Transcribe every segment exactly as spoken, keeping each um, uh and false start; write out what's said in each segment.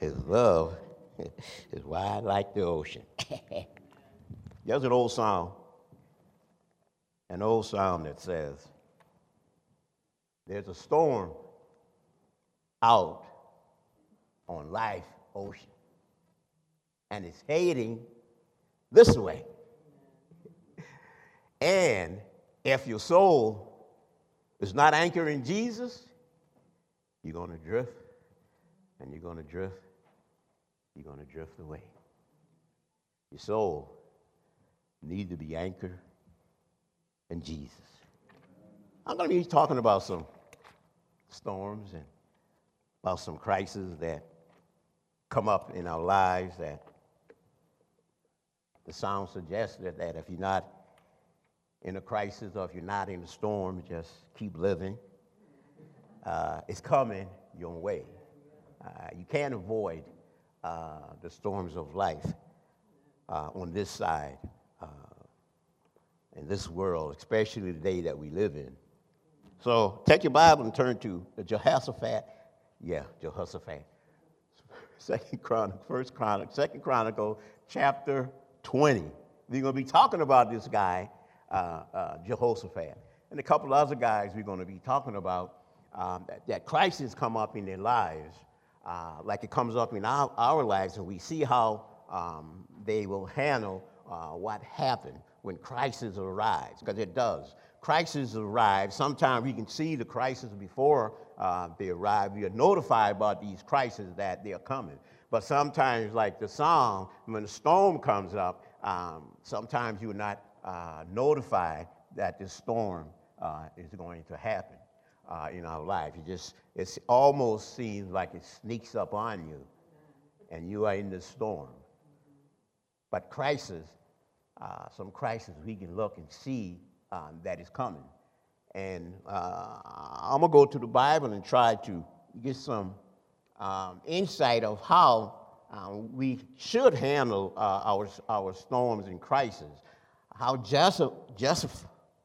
His love is wide like the ocean. There's an old song, an old song that says, there's a storm out on life ocean, and it's heading this way. And if your soul is not anchored in Jesus, you're going to drift, and you're going to drift, you're going to drift away. Your soul needs to be anchored in Jesus. I'm going to be talking about some storms and about some crises that come up in our lives that the song suggests that, that if you're not in a crisis or if you're not in a storm, just keep living. Uh, it's coming your way. Uh, you can't avoid uh, the storms of life uh, on this side, uh, in this world, especially the day that we live in. So take your Bible and turn to Jehoshaphat. Yeah, Jehoshaphat. Second Chronicle, First Chronicle, Second Chronicle, chapter twenty. We're going to be talking about this guy, uh, uh, Jehoshaphat, and a couple other guys we're going to be talking about. Um, that, that crises come up in their lives, uh, like it comes up in our, our lives, and we see how um, they will handle uh, what happened when crisis arrives, because it does. Crisis arrive. Sometimes we can see the crisis before uh, they arrive. We are notified about these crises that they are coming. But sometimes, like the song, when the storm comes up, um, sometimes you're not uh, notified that this storm uh, is going to happen. Uh, in our life, it just it almost seems like it sneaks up on you, and you are in the storm. But crisis, uh, some crisis, we can look and see um, that is coming. And uh, I'm gonna go to the Bible and try to get some um, insight of how uh, we should handle uh, our our storms and crises. How Joseph, Joseph,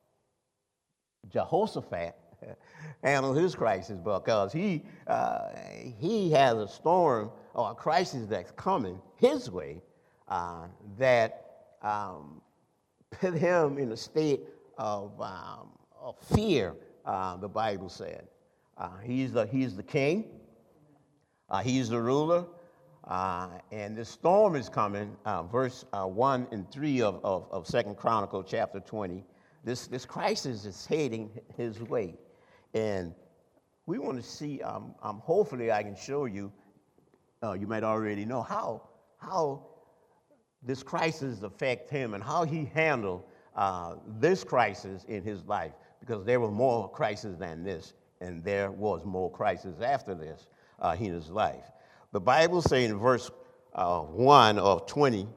Jehoshaphat handle his crisis, because he uh, he has a storm or a crisis that's coming his way uh, that um, put him in a state of, um, of fear. Uh, the Bible said uh, he's the he's the king, uh, he's the ruler, uh, and this storm is coming. Uh, verse uh, one and three of, of of Second Chronicle chapter twenty. This this crisis is heading his way. And we want to see, um, um, hopefully I can show you, uh, you might already know, how, how this crisis affect him and how he handled uh, this crisis in his life, because there were more crises than this, and there was more crisis after this uh, in his life. The Bible says in verse uh, one of twenty,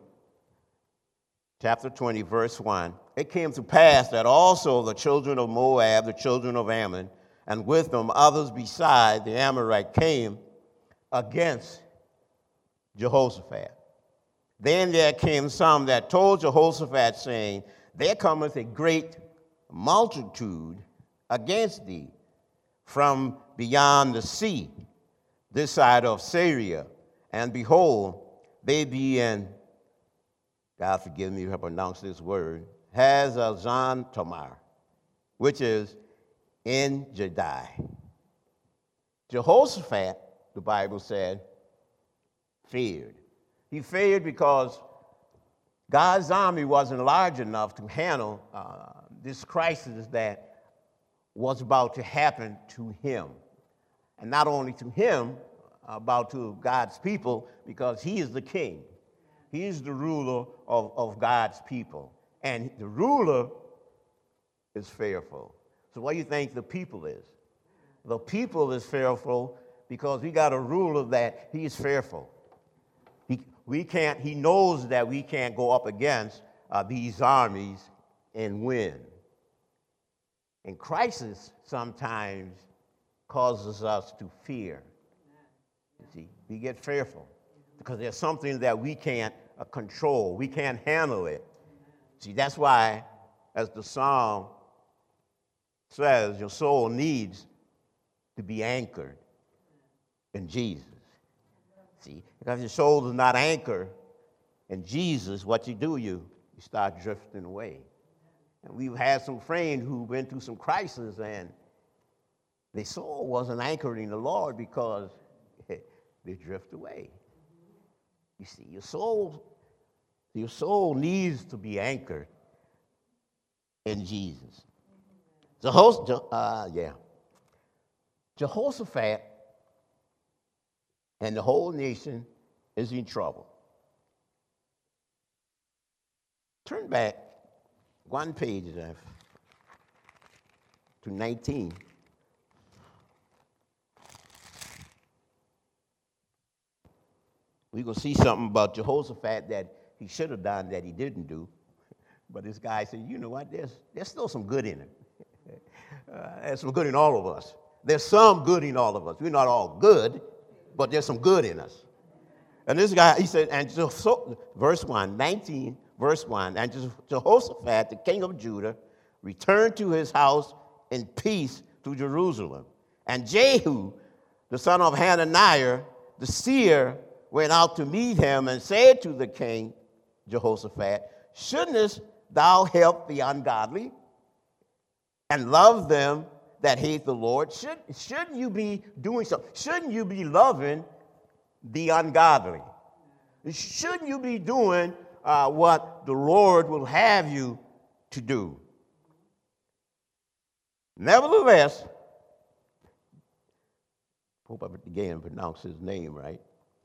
chapter twenty, verse one, it came to pass that also the children of Moab, the children of Ammon, and with them others beside the Amorite came against Jehoshaphat. Then there came some that told Jehoshaphat, saying, there cometh a great multitude against thee from beyond the sea, this side of Syria. And behold, they be in, God forgive me if I pronounce this word, Hazazon Tamar, which is in Jedi. Jehoshaphat, the Bible said, feared. He feared because God's army wasn't large enough to handle uh, this crisis that was about to happen to him. And not only to him, about to God's people, because he is the king. He is the ruler of, of God's people. And the ruler is fearful. So what do you think the people is? The people is fearful because we got a ruler that he is fearful. He, we can't, he knows that we can't go up against uh, these armies and win. And crisis sometimes causes us to fear. You see, we get fearful because there's something that we can't uh, control. We can't handle it. See, that's why, as the song says, your soul needs to be anchored in Jesus. See, because your soul is not anchored in Jesus, what you do, you, you start drifting away. And we've had some friends who went through some crisis, and their soul wasn't anchored in the Lord because they drift away. You see, your soul, your soul needs to be anchored in Jesus. Jehoshaphat, uh, yeah. Jehoshaphat and the whole nation is in trouble. Turn back one page to nineteen. We're going to see something about Jehoshaphat that he should have done that he didn't do. But this guy said, you know what, there's, there's still some good in him. uh, there's some good in all of us. There's some good in all of us. We're not all good, but there's some good in us. And this guy, he said, and so, verse one, nineteen, verse one, and Jehoshaphat, the king of Judah, returned to his house in peace to Jerusalem. And Jehu, the son of Hananiah, the seer, went out to meet him and said to the king, Jehoshaphat, shouldn't thou help the ungodly and love them that hate the Lord? Should, shouldn't you be doing something? Shouldn't you be loving the ungodly? Shouldn't you be doing uh, what the Lord will have you to do? Nevertheless, hope I again pronounce his name right.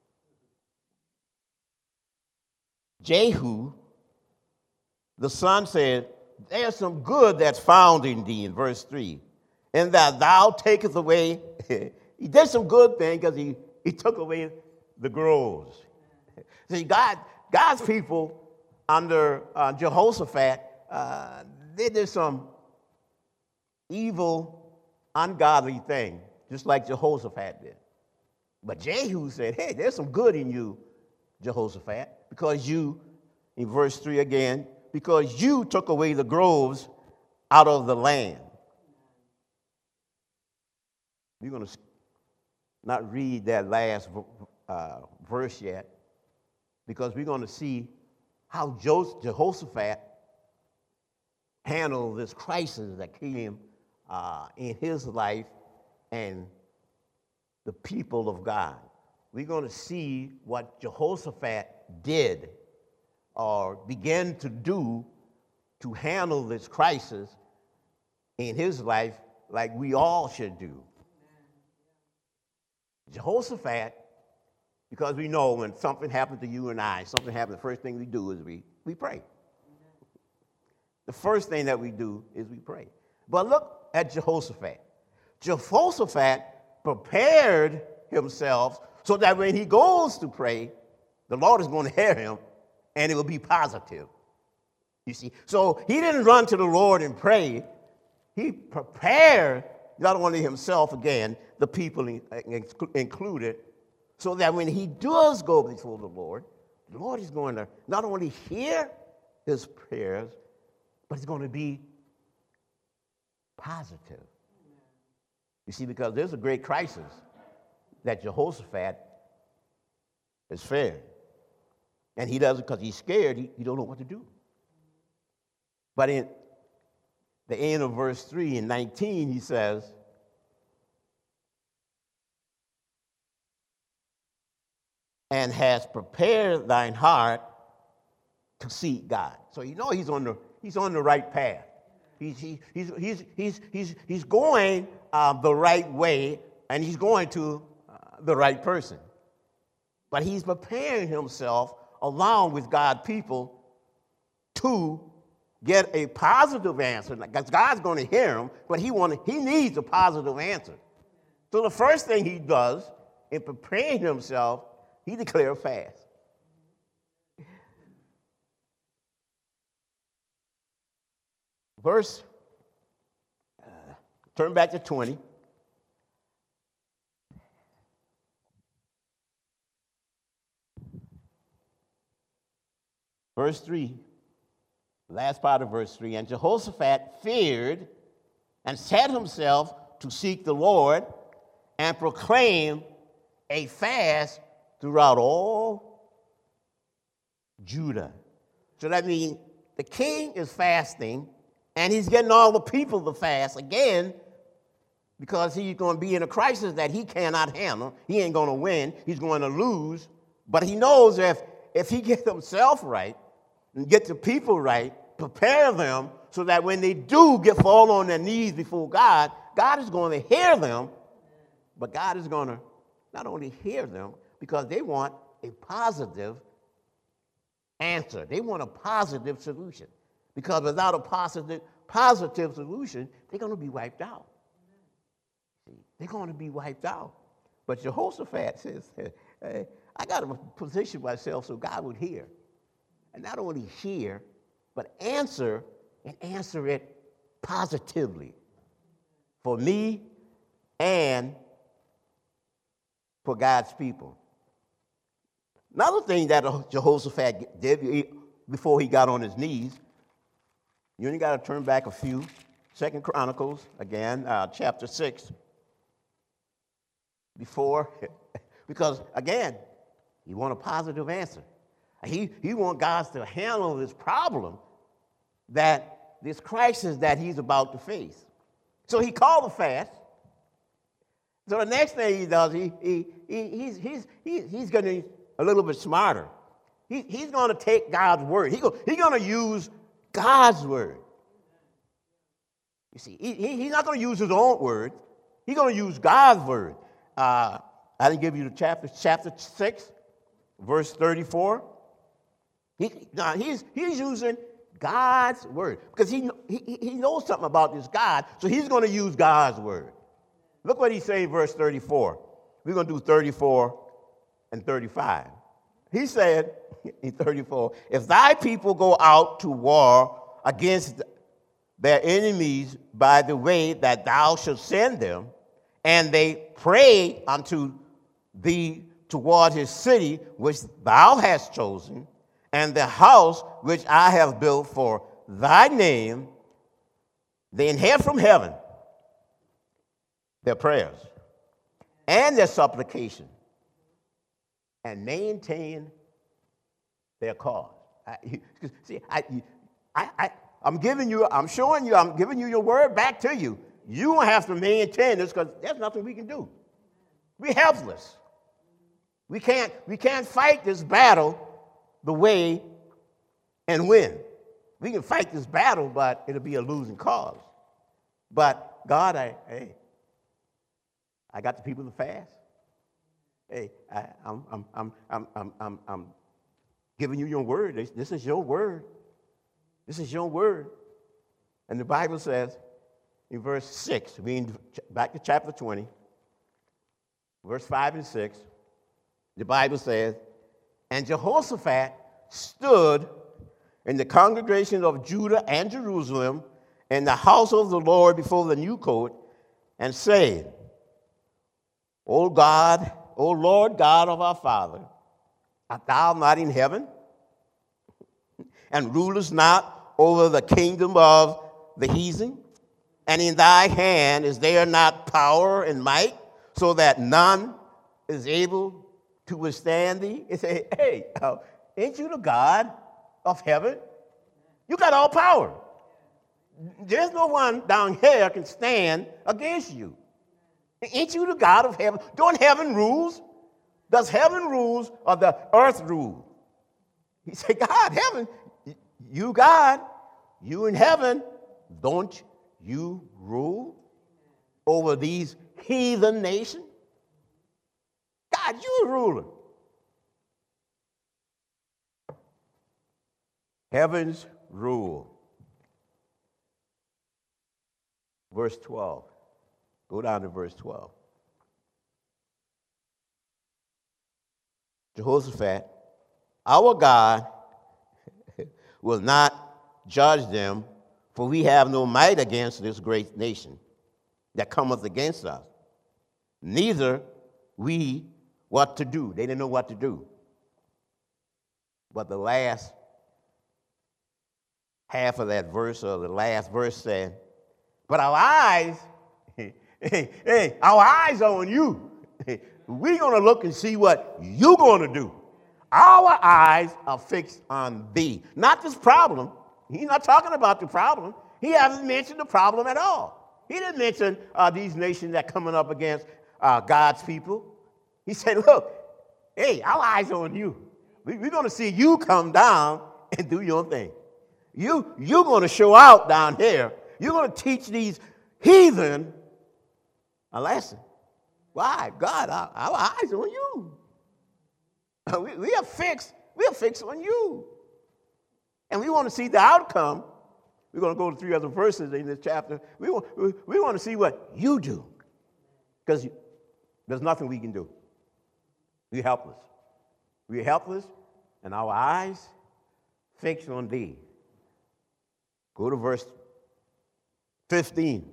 Jehu, the son, said, there's some good that's found in thee, in verse three, in that thou takest away, he did some good thing because he, he took away the groves. See, God, God's people under uh, Jehoshaphat, uh, they did some evil, ungodly thing, just like Jehoshaphat did. But Jehu said, hey, there's some good in you, Jehoshaphat, because you, in verse three again, because you took away the groves out of the land. We're going to not read that last uh, verse yet, because we're going to see how Jehoshaphat handled this crisis that came uh, in his life and the people of God. We're going to see what Jehoshaphat did or began to do to handle this crisis in his life like we all should do. Jehoshaphat, because we know when something happens to you and I, something happens, the first thing we do is we, we pray. The first thing that we do is we pray. But look at Jehoshaphat. Jehoshaphat prepared himself so that when he goes to pray, the Lord is going to hear him, and it will be positive. You see? So he didn't run to the Lord and pray. He prepared not only himself, again, the people included, so that when he does go before the Lord, the Lord is going to not only hear his prayers, but it's going to be positive. You see, because there's a great crisis that Jehoshaphat is fair. And he does it because he's scared. He, he don't know what to do. But in the end of verse three and nineteen, he says, and has prepared thine heart to seek God. So you know he's on the he's on the right path. He's he, he's he's he's he's he's going uh, the right way, and he's going to uh, the right person. But he's preparing himself along with God's people to get a positive answer. Because God's going to hear him, but he want he needs a positive answer. So the first thing he does in preparing himself, he declares fast. Verse, uh, turn back to twenty. Verse three, last part of verse three, and Jehoshaphat feared and set himself to seek the Lord and proclaim a fast throughout all Judah. So that means the king is fasting, and he's getting all the people to fast again because he's going to be in a crisis that he cannot handle. He ain't going to win. He's going to lose. But he knows if, if he gets himself right and get the people right, prepare them so that when they do get fall on their knees before God, God is going to hear them, but God is going to not only hear them because they want a positive answer. They want a positive solution because without a positive, positive solution, they're going to be wiped out. See, they're going to be wiped out. But Jehoshaphat says, hey, I got to position myself so God would hear. And not only hear, but answer, and answer it positively for me and for God's people. Another thing that Jehoshaphat did before he got on his knees, you only got to turn back a few. Second Chronicles, again, uh, chapter six. Before, because again, he want a positive answer. He, he want God to handle this problem, that this crisis that he's about to face. So he called a fast. So the next thing he does, he, he, he, he's, he's, he's, he's going to be a little bit smarter. He, he's going to take God's word. He go, he's going to use God's word. You see, he, he, he's not going to use his own word. He's going to use God's word. Uh, I didn't give you the chapter, chapter six, verse thirty-four. He, now he's, he's using God's word because he, he, he knows something about this God, so he's going to use God's word. Look what he says in verse thirty-four. We're going to do thirty-four and thirty-five. He said in thirty-four, if thy people go out to war against their enemies by the way that thou shalt send them, and they pray unto thee toward his city which thou hast chosen, and the house which I have built for thy name, then hear from heaven their prayers and their supplication, and maintain their cause. I, see, I, I, I, I'm giving you, I'm showing you, I'm giving you your word back to you. You don't have to maintain this because there's nothing we can do. We're helpless. We can't, we can't fight this battle the way and win. We can fight this battle, but it'll be a losing cause. But God, I, hey, I got the people to fast. Hey, I, I'm, I'm, I'm, I'm, I'm, I'm, I'm giving you your word. This, this is your word. This is your word. And the Bible says in verse six, being back to chapter twenty, verse five and six, the Bible says, and Jehoshaphat stood in the congregation of Judah and Jerusalem in the house of the Lord before the new court and said, O God, O Lord God of our father, art thou not in heaven? And rulest not over the kingdom of the heathen? And in thy hand is there not power and might, so that none is able to withstand thee? And say, hey, uh, ain't you the God of heaven? You got all power. There's no one down here can stand against you. Ain't you the God of heaven? Don't heaven rules? Does heaven rules or the earth rule? He said, God, heaven, you God, you in heaven, don't you rule over these heathen nations? God, you a ruler. Heaven's rule. Verse twelve. Go down to verse twelve. Jehoshaphat, our God will not judge them, for we have no might against this great nation that cometh against us. Neither we what to do. They didn't know what to do. But the last half of that verse, or the last verse said, but our eyes, hey, hey, our eyes are on you. We're going to look and see what you're going to do. Our eyes are fixed on thee. Not this problem. He's not talking about the problem. He hasn't mentioned the problem at all. He didn't mention uh, these nations that are coming up against uh, God's people. He said, look, hey, our eyes are on you. We, we're going to see you come down and do your thing. You, you're going to show out down here. You're going to teach these heathen a lesson. Why? God, our, our eyes are on you. We, we are fixed. We are fixed on you. And we want to see the outcome. We're going to go to three other verses in this chapter. We want, we, we want to see what you do. Because there's nothing we can do. We're helpless. We're helpless, and our eyes fixed on thee. Go to verse fifteen.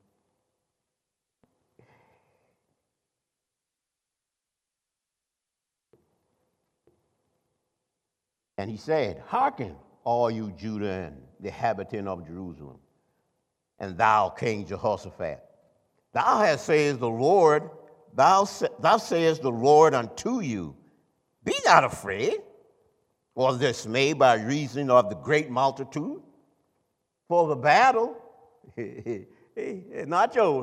And he said, hearken, all you Judah and the inhabitant of Jerusalem, and thou, King Jehoshaphat. Thou hast said the Lord, thou, thou sayest the Lord unto you, be not afraid, or dismayed by reason of the great multitude. For the battle, it's not yours.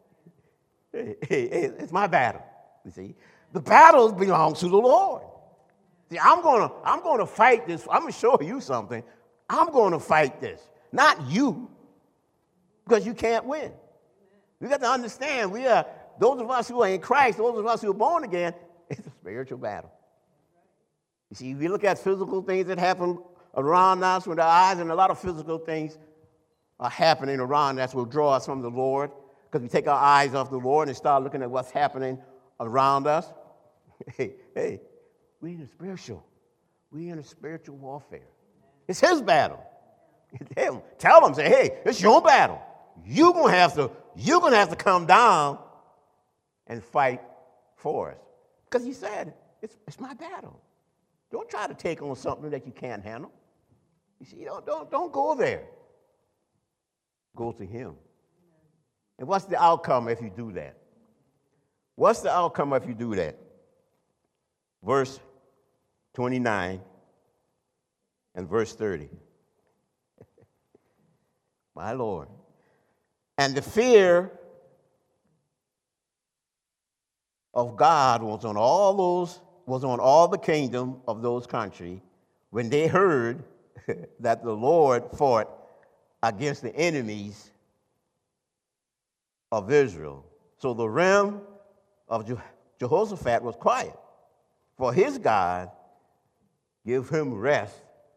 It's my battle, you see. The battle belongs to the Lord. See, I'm gonna, I'm gonna fight this. I'm gonna show you something. I'm gonna fight this, not you, because you can't win. You got to understand, we are those of us who are in Christ, those of us who are born again. It's a spiritual battle. You see, if you look at physical things that happen around us with our eyes, and a lot of physical things are happening around us will draw us from the Lord, because we take our eyes off the Lord and start looking at what's happening around us. Hey, hey. We're in a spiritual. We're in a spiritual warfare. It's his battle. Him. Tell him, say, hey, it's your battle. You're gonna have to, you're gonna have to come down and fight for us. Because he said, it's, it's my battle. Don't try to take on something that you can't handle. You see, don't, don't, don't go there. Go to him. And what's the outcome if you do that? What's the outcome if you do that? Verse twenty-nine and verse thirty. My Lord. And the fear of God was on all those, was on all the kingdom of those countries when they heard that the Lord fought against the enemies of Israel. So the realm of Je- Jehoshaphat was quiet, for his God give him rest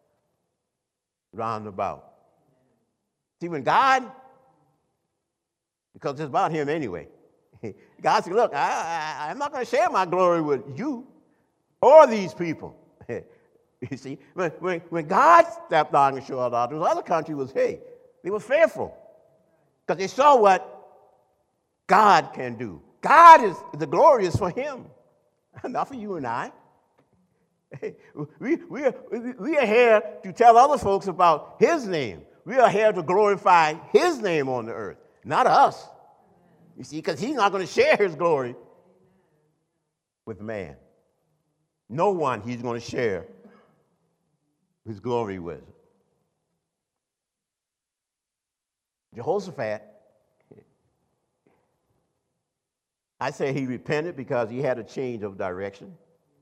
round about. See, when God, because it's about him anyway, God said, look, I, I, I'm not going to share my glory with you or these people. You see, when, when, when God stepped down and showed out, those other country was, hey, they were fearful because they saw what God can do. God is, the glory is for him, not for you and I. We, we, are, we are here to tell other folks about his name. We are here to glorify his name on the earth, not us. You see, because he's not going to share his glory with man. No one he's going to share his glory with. Jehoshaphat, I say he repented because he had a change of direction.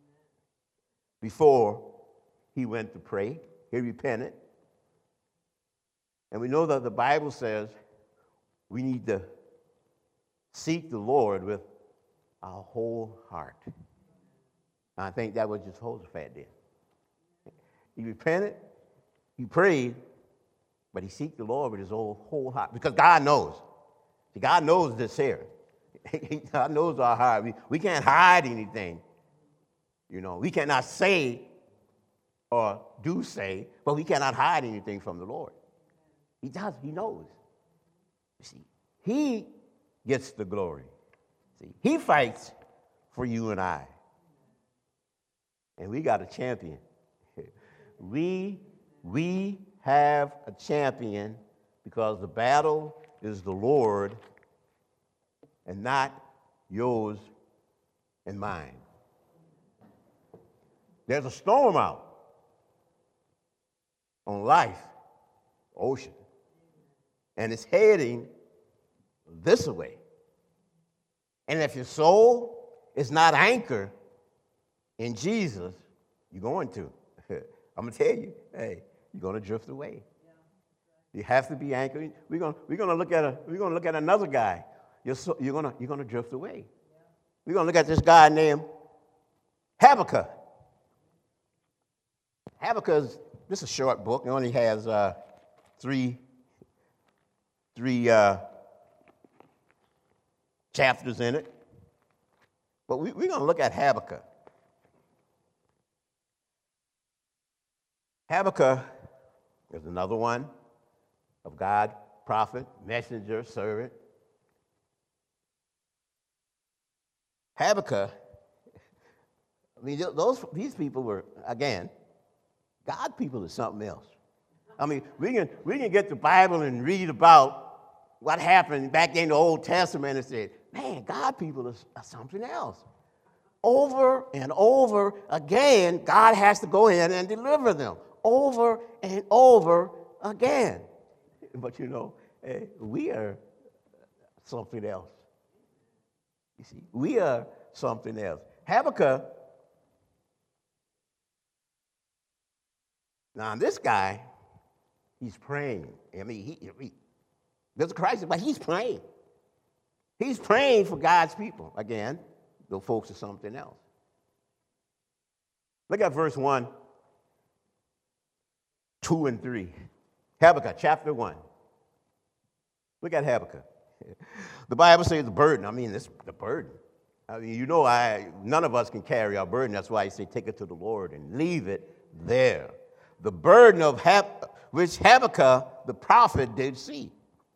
Before he went to pray, he repented. And we know that the Bible says we need to seek the Lord with our whole heart. And I think that was Jehoshaphat did. He repented, he prayed, but he seeked the Lord with his whole, whole heart. Because God knows. See, God knows this here. God knows our heart. We, we can't hide anything. You know, we cannot say or do say, but we cannot hide anything from the Lord. He does. He knows. You see, he gets the glory. See, he fights for you and I. And we got a champion. We, we have a champion because the battle is the Lord and not yours and mind. There's a storm out on life, ocean, and it's heading this way. And if your soul is not anchored in Jesus, you're going to. I'm going to tell you, hey, you're going to drift away. You have to be anchored. We're going we're going to look at a we're going to look at another guy. You're so, you're going to you're going to drift away. We're going to look at this guy named Habakkuk. Habakkuk is this is a short book. It only has uh, three three uh, chapters in it. But we, we're going to look at Habakkuk. Habakkuk is another one of God, prophet, messenger, servant. Habakkuk, I mean, those these people were, again, God people is something else. I mean, we can we can get the Bible and read about what happened back in the Old Testament and say, man, God people is, are something else. Over and over again, God has to go in and deliver them. Over and over again. But you know, eh, we are something else. You see, we are something else. Habakkuk, now this guy, he's praying. I mean, he, he there's a crisis, but he's praying. He's praying for God's people. Again, those folks are something else. Look at verse one, two, and three. Habakkuk, chapter one. Look at Habakkuk. The Bible says the burden. I mean, it's the burden. I mean, you know, I none of us can carry our burden. That's why I say take it to the Lord and leave it there. The burden of Hab- which Habakkuk, the prophet, did see.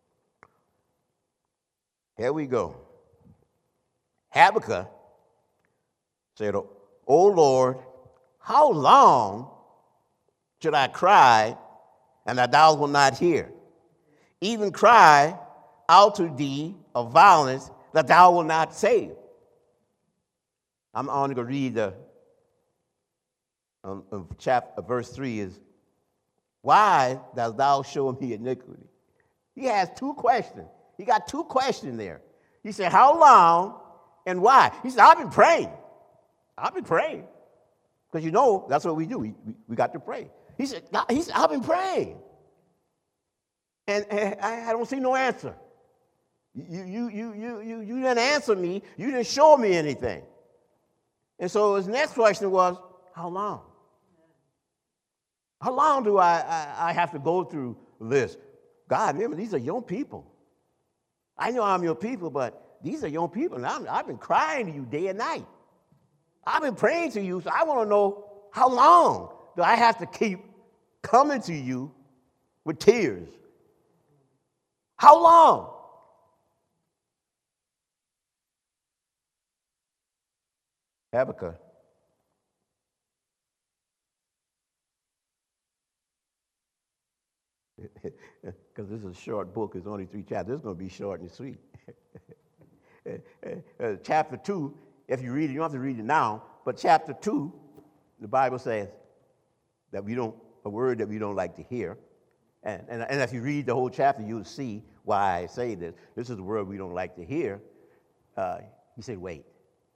Here we go. Habakkuk said, "O Lord, how long should I cry, and that thou wilt not hear? Even cry out to thee of violence, that thou wilt not save." I'm only going to read the um, um, chapter, verse three is, why dost thou show me iniquity? He has two questions. He got two questions there. He said, how long and why? He said, I've been praying. I've been praying. Because you know, that's what we do. We, we, we got to pray. He said, he said, I've been praying. And, and I, I don't see no answer. You, you, you, you, you, you didn't answer me. You didn't show me anything. And so his next question was, how long? How long do I, I, I have to go through this? God, remember, these are young people. I know I'm your people, but these are young people. And I'm, I've been crying to you day and night. I've been praying to you, so I want to know, how long do I have to keep coming to you with tears? How long? Habakkuk. Because this is a short book, it's only three chapters. It's going to be short and sweet. uh, chapter two, if you read it, you don't have to read it now, but chapter two, the Bible says that we don't, a word that we don't like to hear. And, and, and if you read the whole chapter, you'll see why I say this. This is a word we don't like to hear. Uh, he said, wait.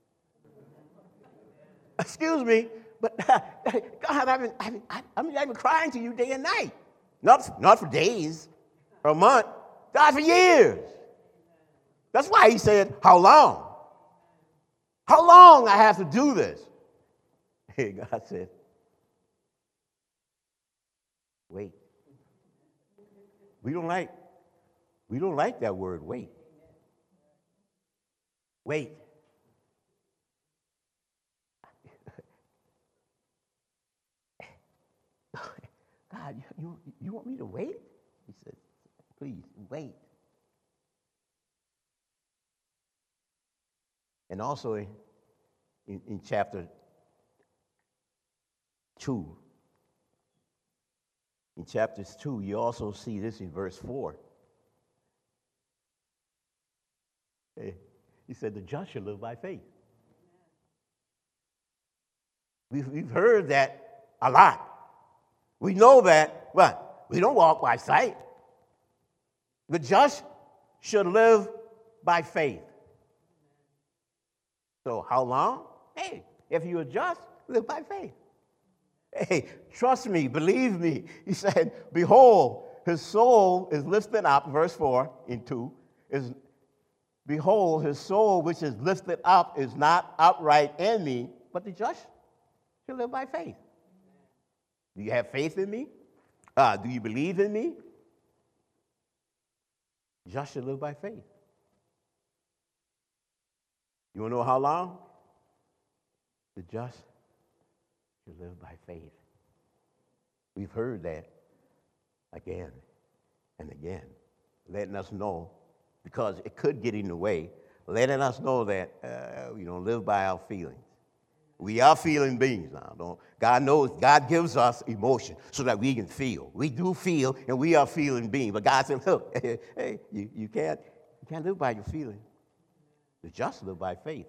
Excuse me, but God, I've been, I've been, I mean, I've been crying to you day and night. Not, not for days or a month. God, for years. That's why he said, how long? How long I have to do this? Hey, God said, wait. We don't like, we don't like that word, wait. Wait. God, you, you want me to wait? He said, please, wait. And also in, in, in chapter two, in chapters two, you also see this in verse four. He said, the just shall live by faith. We've, we've heard that a lot. We know that, but we don't walk by sight. The just should live by faith. So how long? Hey, if you are just, live by faith. Hey, trust me, believe me. He said, behold, his soul is lifted up, verse four in two, is, behold, his soul which is lifted up is not upright in me, but the just shall live by faith. Do you have faith in me? Uh, do you believe in me? The just shall live by faith. You want to know how long? The just shall live by faith. We've heard that again and again, letting us know, because it could get in the way, letting us know that uh, we don't live by our feelings. We are feeling beings now. Don't, God knows, God gives us emotion so that we can feel. We do feel, and we are feeling beings. But God said, look, hey, you, you, can't, you can't live by your feelings. The just live by faith.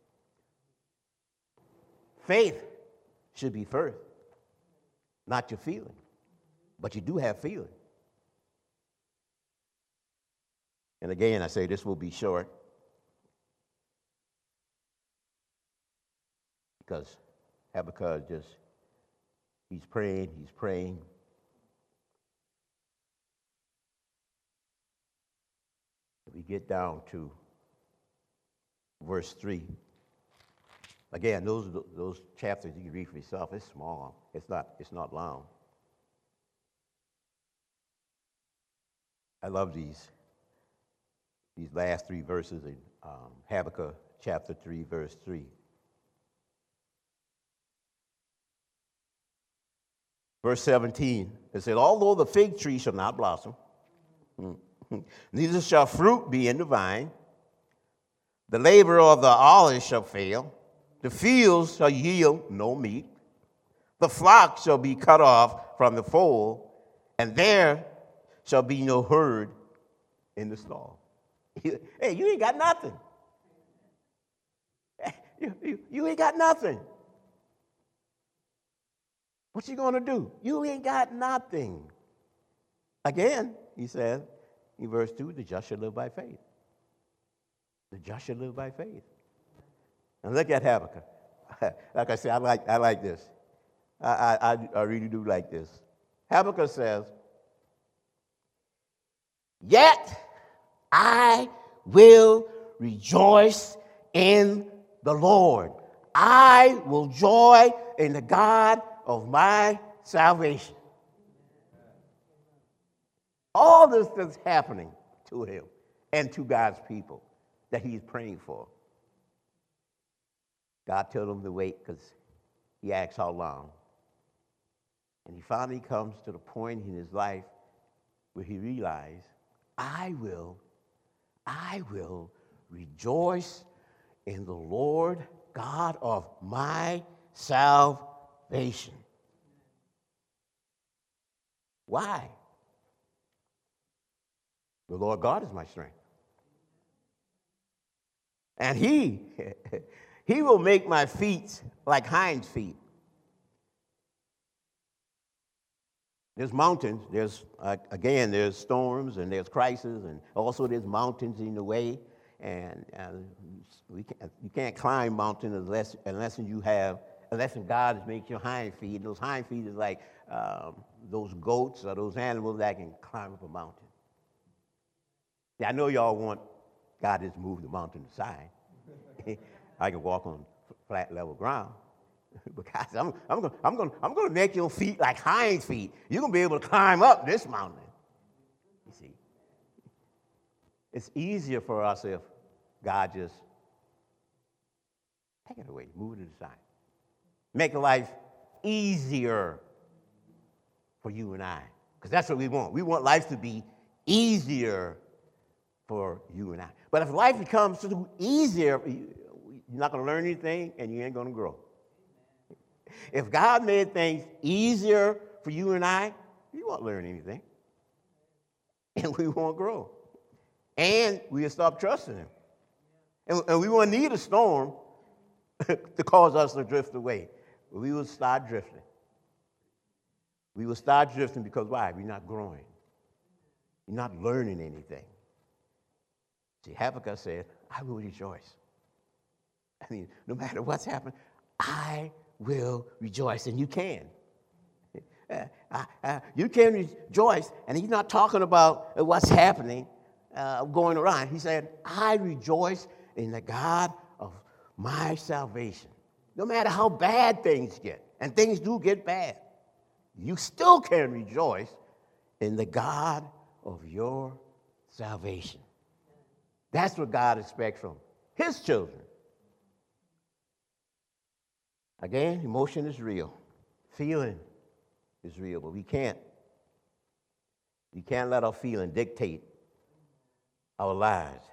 Faith should be first, not your feeling. But you do have feeling. And again, I say this will be short, because Habakkuk just, he's praying, he's praying. We get down to verse three. Again, those those chapters you can read for yourself. It's small. It's not, it's not long. I love these, these last three verses in um, Habakkuk chapter three, verse three. Verse seventeen, it said, although the fig tree shall not blossom, neither shall fruit be in the vine, the labor of the olive shall fail, the fields shall yield no meat, the flock shall be cut off from the fold, and there shall be no herd in the stall. Hey, you ain't got nothing. You, you, you ain't got nothing. What you going to do? You ain't got nothing. Again, he says in verse two, the just shall live by faith. The just shall live by faith. And look at Habakkuk. Like I said, I like, I like this. I, I, I really do like this. Habakkuk says, yet I will rejoice in the Lord. I will joy in the God of my salvation. All this that's happening to him and to God's people that he's praying for. God told him to wait because he asked how long. And he finally comes to the point in his life where he realized, I will, I will rejoice in the Lord God of my salvation. Why? The Lord God is my strength. And he, he will make my feet like hinds' feet. There's mountains, there's, uh, again, there's storms and there's crises, and also there's mountains in the way, and, and we can't, you can't climb mountains unless, unless you have, unless God has made your hind feet, and those hind feet is like um, those goats or those animals that can climb up a mountain. See, I know y'all want God to just move the mountain aside. I can walk on flat, level ground. Because I'm, I'm going I'm going I'm going to make your feet like hind feet. You're going to be able to climb up this mountain. You see, it's easier for us if God just take it away, move it aside, make life easier for you and I, because that's what we want. We want life to be easier for you and I. But if life becomes too easier, you're not going to learn anything, and you ain't going to grow. If God made things easier for you and I, we won't learn anything. And we won't grow. And we'll stop trusting him. And, and we won't need a storm to cause us to drift away. we will start drifting. We will start drifting because why? We're not growing. We're not learning anything. See, Habakkuk said, I will rejoice. I mean, no matter what's happened, I will rejoice, and you can. Uh, uh, uh, you can rejoice, and he's not talking about what's happening, uh, going around. He said, I rejoice in the God of my salvation. No matter how bad things get, and things do get bad, you still can rejoice in the God of your salvation. That's what God expects from his children. Again, emotion is real. Feeling is real, but we can't. We can't let our feeling dictate our lives.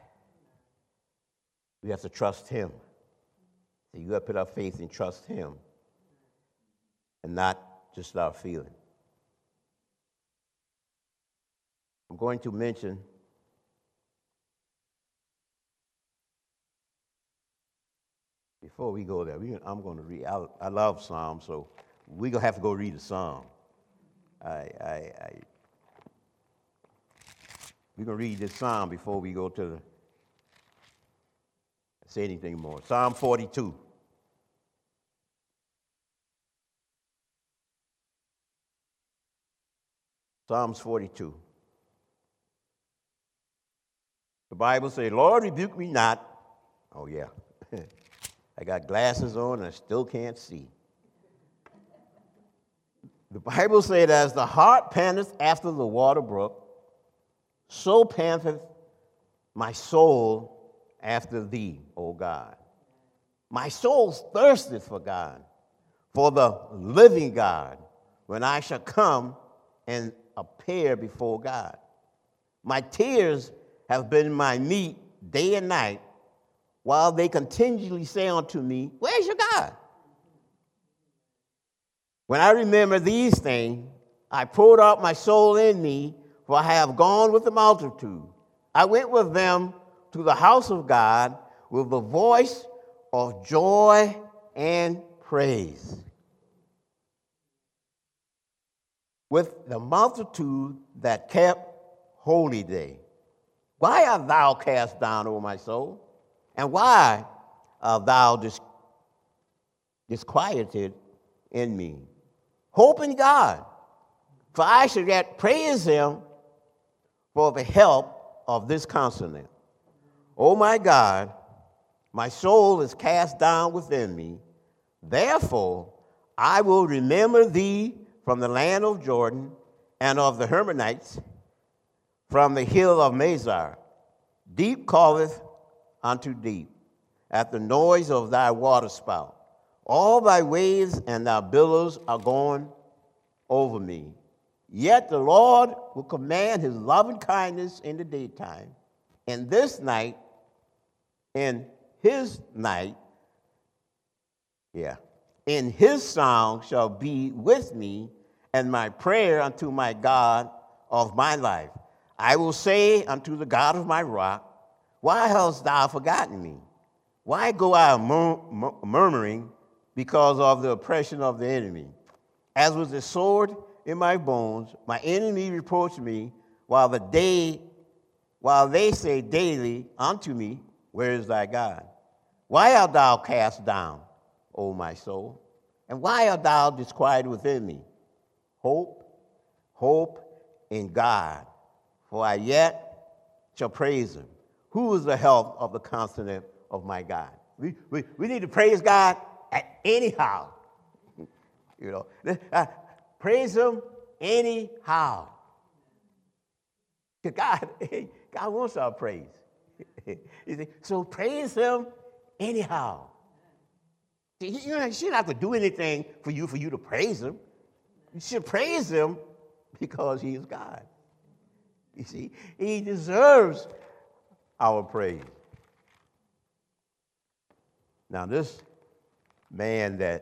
We have to trust him. So you have to put our faith and trust him and not just our feeling. I'm going to mention before we go there, we, I'm going to read. I, I love Psalms, so we're going to have to go read a Psalm. I, I, I, we're going to read this Psalm before we go to the, say anything more. Psalm forty-two. Psalms forty-two. The Bible says, Lord, rebuke me not. Oh, yeah. I got glasses on and I still can't see. The Bible said, as the hart panteth after the water brook, so panteth my soul after thee, O God. My soul thirsteth for God, for the living God, when I shall come and appear before God. My tears have been my meat day and night, while they continually say unto me, where's your God? When I remember these things, I poured out my soul in me, for I have gone with the multitude. I went with them to the house of God with the voice of joy and praise. With the multitude that kept holy day. Why art thou cast down, O my soul? And why art thou dis- disquieted in me? Hope in God, for I shall yet praise him for the help of this consonant. O my God, my soul is cast down within me. Therefore, I will remember thee from the land of Jordan and of the Hermonites, from the hill of Mizar. Deep calleth unto deep at the noise of thy waterspout. All thy waves and thy billows are going over me. Yet the Lord will command his loving kindness in the daytime. And this night, in his night, yeah, in his song shall be with me, and my prayer unto my God of my life. I will say unto the God of my rock, why hast thou forgotten me? Why go I mur- mur- murmuring because of the oppression of the enemy? As with a sword in my bones, my enemy reproached me, while the day, while they say daily unto me, where is thy God? Why art thou cast down, O my soul? And why art thou disquieted within me? Hope, hope in God, for I yet shall praise him. Who is the help of the consonant of my God? We, we, we need to praise God at anyhow. You know, uh, praise him anyhow. God, God wants our praise. You see, so praise him anyhow. See, you know, you shouldn't have to do anything for you for you to praise him. You should praise him because he is God. You see, he deserves our praise. Now, this man that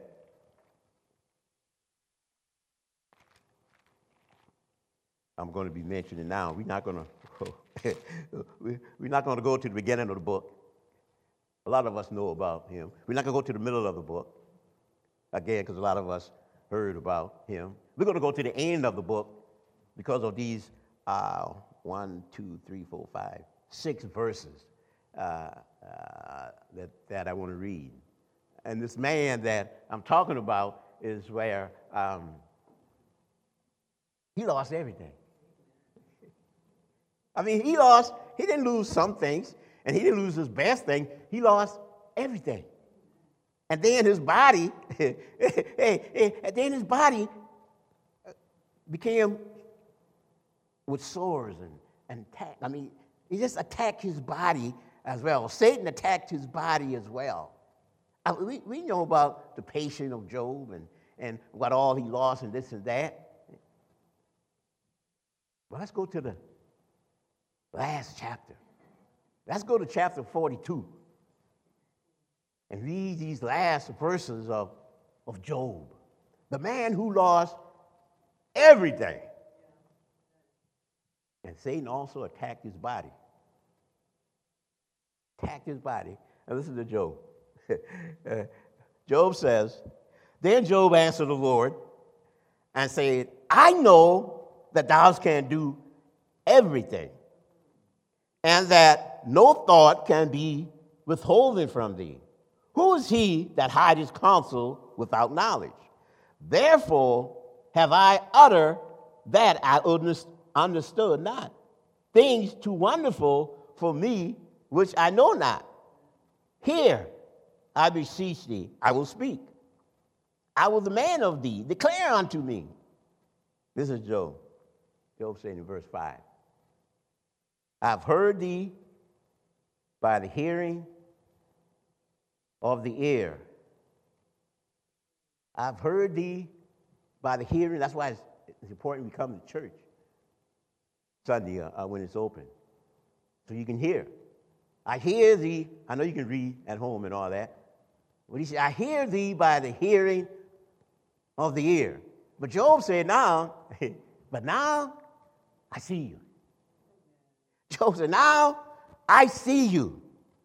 I'm going to be mentioning now, we're not going to we're not going to go to the beginning of the book. A lot of us know about him. We're not going to go to the middle of the book. again, because a lot of us heard about him. We're going to go to the end of the book because of these uh, one, two, three, four, five, six verses uh, uh, that, that I want to read. And this man that I'm talking about is where um, he lost everything. I mean, he lost, he didn't lose some things, and he didn't lose his best thing. He lost everything. And then his body, hey, hey, and then his body became with sores and, and attack. I mean, he just attacked his body as well. Satan attacked his body as well. I, we, we know about the patient of Job and, and what all he lost and this and that. Well, let's go to the last chapter. Let's go to chapter forty-two and read these last verses of, of Job. The man who lost everything. And Satan also attacked his body. Attacked his body. And listen to Job. uh, Job says, then Job answered the Lord and said, I know that thou canst do everything, and that no thought can be withholden from thee. Who is he that hideth counsel without knowledge? Therefore have I uttered that I understood not, things too wonderful for me which I know not. Hear, I beseech thee, I will speak. I was the man of thee, declare unto me. This is Job. Job saying in verse five, I've heard thee by the hearing of the ear. I've heard thee by the hearing. That's why it's, it's important we come to church Sunday uh, when it's open, so you can hear. I hear thee. I know you can read at home and all that. But he said, I hear thee by the hearing of the ear. But Job said, now, but now I see you. Job said, now I see you.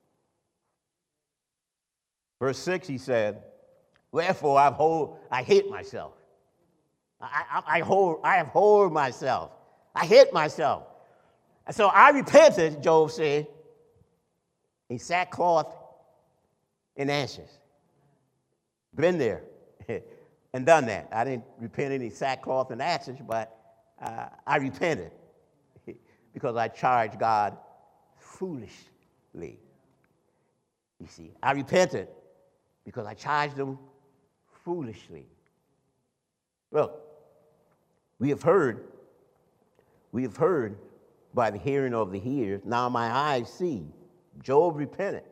Verse six, he said, wherefore I've hold, I hate myself. I, I, I, hold, I have hold myself. I hate myself. And so I repented, Job said, in sackcloth and ashes. Been there and done that. I didn't repent in sackcloth and ashes, but uh, I repented because I charged God foolishly. You see, I repented because I charged him foolishly. Well, we have heard, we have heard by the hearing of the ears. Now my eyes see. Job repented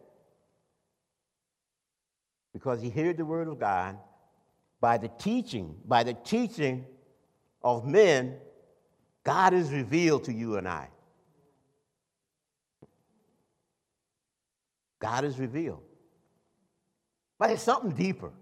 because he heard the word of God by the teaching, by the teaching of men. God is revealed to you and I. God is revealed. But there's something deeper.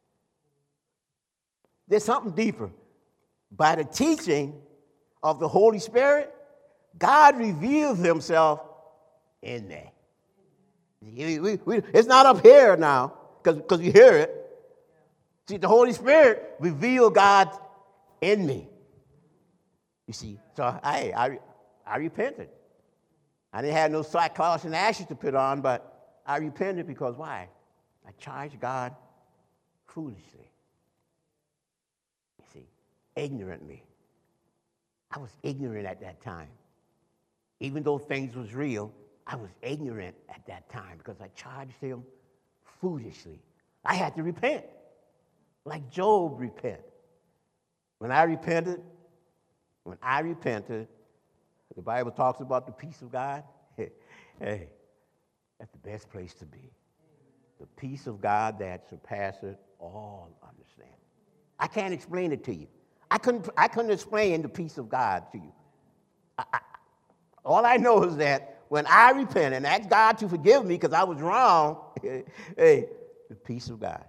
There's something deeper. By the teaching of the Holy Spirit, God reveals himself in there. We, we, we, it's not up here now, because you hear it. See, the Holy Spirit revealed God in me. You see, so I, I, I repented. I didn't have no sackcloth and ashes to put on, but I repented because why? I charged God foolishly. You see, ignorantly. I was ignorant at that time. Even though things was real, I was ignorant at that time because I charged him foolishly. I had to repent, like Job repent. When I repented, when I repented, the Bible talks about the peace of God. Hey, that's the best place to be. The peace of God that surpasses all understanding. I can't explain it to you. I couldn't, I couldn't explain the peace of God to you. I, I, all I know is that when I repent and ask God to forgive me because I was wrong, hey, the peace of God.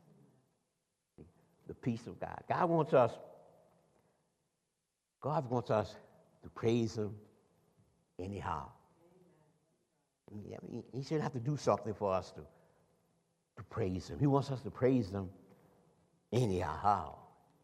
The peace of God. God wants us, God wants us to praise him anyhow. I mean, he shouldn't have to do something for us to, to praise him. He wants us to praise him anyhow.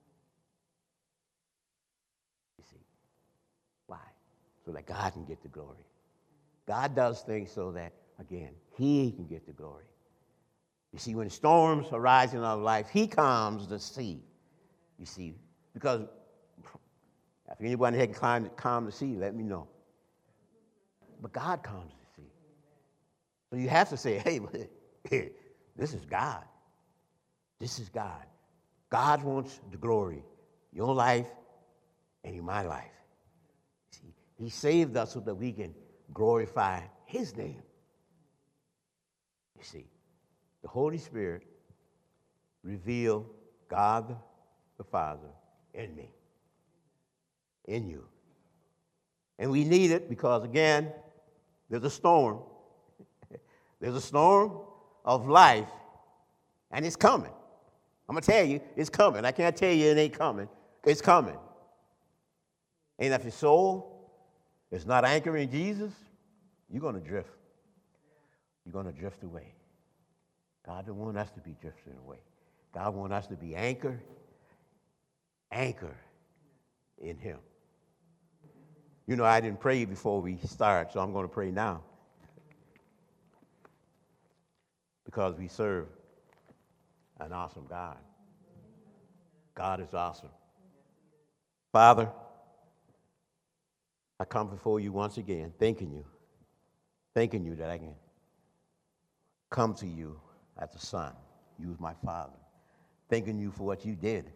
You see, why? So that God can get the glory. God does things so that, again, he can get the glory. You see, when storms arise in our life, he calms the sea. You see, because if anyone had calmed, calm the sea, let me know. But God calms the sea. So you have to say, hey, this is God. This is God. God wants the glory, your life and in my life. See, he saved us so that we can glorify his name. You see, the Holy Spirit revealed God the Father in me, in you. And we need it because, again, there's a storm. There's a storm of life, and it's coming. I'm going to tell you, it's coming. I can't tell you it ain't coming. It's coming. And if your soul is not anchored in Jesus, you're going to drift. You're going to drift away. God don't want us to be drifting away. God wants us to be anchored, anchored in him. You know, I didn't pray before we start, so I'm going to pray now. Because we serve an awesome God. God is awesome. Father, I come before you once again, thanking you, thanking you that I can come to you as a son. You as my father. Thanking you for what you did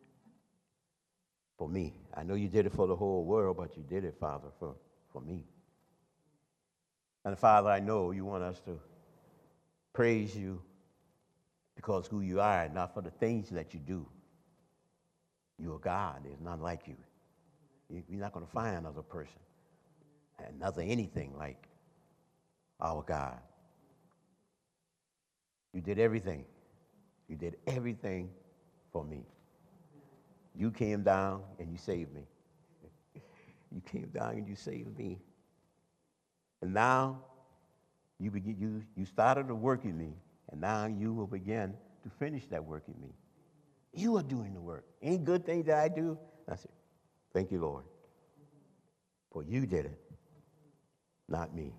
for me. I know you did it for the whole world, but you did it, Father, for, for me. And Father, I know you want us to praise you because who you are, not for the things that you do. You are God. There's none like you. You're not going to find another person, another anything like our God. You did everything. You did everything for me. You came down and you saved me. You came down and you saved me. And now you begin, you, you started to work in me, and now you will begin to finish that work in me. You are doing the work. Any good thing that I do, I say, thank you, Lord. For you did it, not me.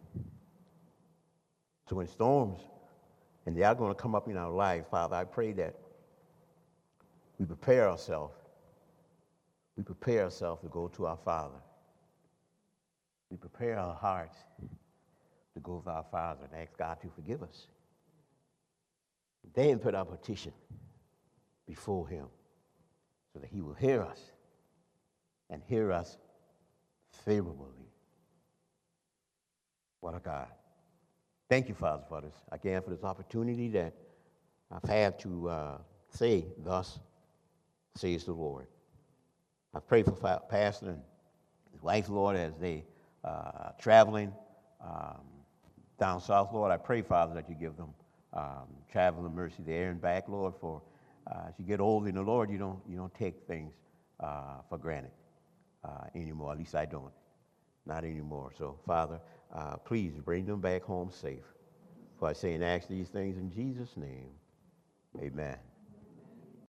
So when storms, and they are going to come up in our life, Father, I pray that we prepare ourselves. We prepare ourselves to go to our Father. We prepare our hearts to go to our Father and ask God to forgive us. Then put our petition before him so that he will hear us and hear us favorably. What a God. Thank you, Father, for this. Again, for this opportunity that I've had to uh, say, thus says the Lord. I pray for Pastor and his wife, Lord, as they uh, are traveling um, down south, Lord. I pray, Father, that you give them um, traveling mercy there and back, Lord, for uh, as you get older in the Lord, you don't, you don't take things uh, for granted uh, anymore. At least I don't. Not anymore. So, Father, uh, please bring them back home safe. For I say and ask these things in Jesus' name. Amen.